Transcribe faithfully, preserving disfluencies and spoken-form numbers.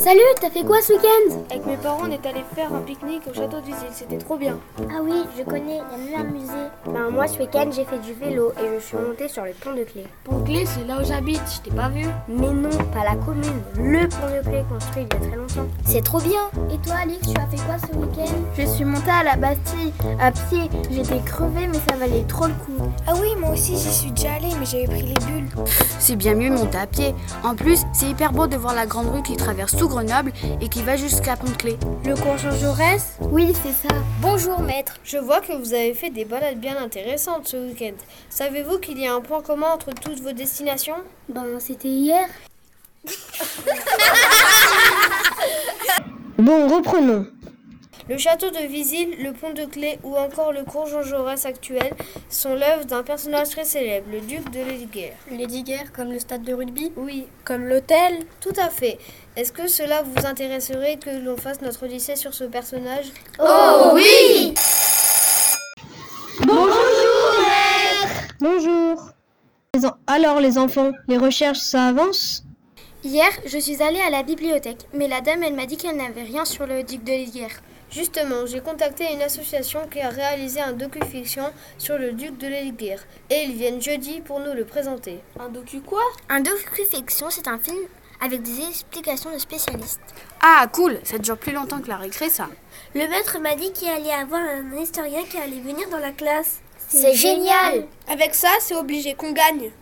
Salut, t'as fait quoi ce week-end? Avec mes parents, on est allé faire un pique-nique au château d'Uzil, c'était trop bien. Ah oui, je connais, il y a même un musée. Ben, moi ce week-end j'ai fait du vélo et je suis montée sur le pont de Clé. Pont de Clé, c'est là où j'habite, je t'ai pas vu. Mais non, pas la commune, le pont de Clé construit il y a très longtemps. C'est trop bien. Et toi Alix, tu as fait quoi ce week-end? Je suis montée à la Bastille à pied, j'étais crevée mais ça valait trop le coup. Ah oui, moi aussi j'y suis déjà allée mais j'avais pris les bulles. C'est bien mieux de monter à pied. En plus, c'est hyper beau de voir la grande rue qui traverse tout Grenoble et qui va jusqu'à Pont-de-Clé. Le cours Jean Jaurès? Oui, c'est ça. Bonjour maître. Je vois que vous avez fait des balades bien intéressantes ce week-end. Savez-vous qu'il y a un point commun entre toutes vos destinations? Ben, c'était hier. Bon, reprenons. Le château de Visil, le pont de Clé ou encore le cours Jean Jaurès actuel sont l'œuvre d'un personnage très célèbre, le duc de Lesdiguières. Lesdiguières comme le stade de rugby? Oui. Comme l'hôtel? Tout à fait. Est-ce que cela vous intéresserait que l'on fasse notre lycée sur ce personnage? Oh oui! Bonjour, maître. Bonjour. Les en- Alors les enfants, les recherches, ça avance? Hier, je suis allée à la bibliothèque, mais la dame, elle m'a dit qu'elle n'avait rien sur le duc de Lesdiguières. Justement, j'ai contacté une association qui a réalisé un docu-fiction sur le duc de Lesdiguières et ils viennent jeudi pour nous le présenter. Un docu quoi? Un docu-fiction, c'est un film avec des explications de spécialistes. Ah, cool, ça dure plus longtemps que la récré, ça. Le maître m'a dit qu'il allait avoir un historien qui allait venir dans la classe. C'est génial! Avec ça, c'est obligé qu'on gagne.